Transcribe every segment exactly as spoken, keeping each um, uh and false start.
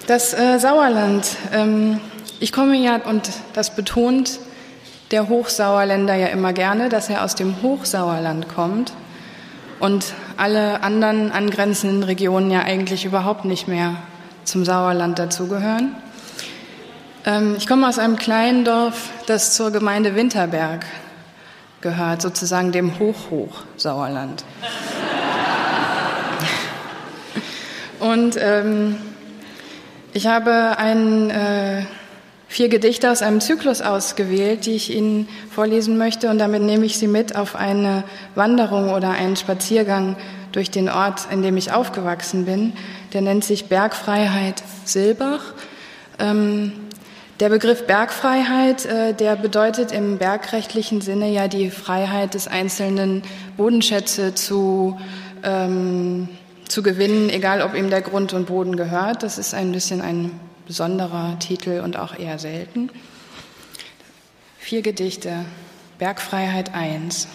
Das äh, Sauerland, ähm, ich komme ja, und das betont der Hochsauerländer ja immer gerne, dass er aus dem Hochsauerland kommt und alle anderen angrenzenden Regionen ja eigentlich überhaupt nicht mehr zum Sauerland dazugehören. Ähm, ich komme aus einem kleinen Dorf, das zur Gemeinde Winterberg gehört, sozusagen dem Hoch-Hoch-Sauerland. Und ähm, ich habe ein, äh, vier Gedichte aus einem Zyklus ausgewählt, die ich Ihnen vorlesen möchte. Und damit nehme ich Sie mit auf eine Wanderung oder einen Spaziergang durch den Ort, in dem ich aufgewachsen bin. Der nennt sich Bergfreiheit Silbach. Ähm, der Begriff Bergfreiheit, äh, der bedeutet im bergrechtlichen Sinne ja die Freiheit des einzelnen Bodenschätze zu ähm, zu gewinnen, egal ob ihm der Grund und Boden gehört. Das ist ein bisschen ein besonderer Titel und auch eher selten. Vier Gedichte, Bergfreiheit eins.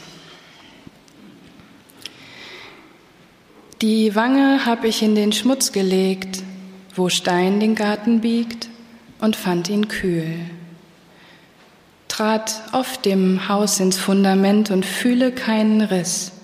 Die Wange hab ich in den Schmutz gelegt, wo Stein den Garten biegt, und fand ihn kühl. Trat oft dem Haus ins Fundament und fühle keinen Riss.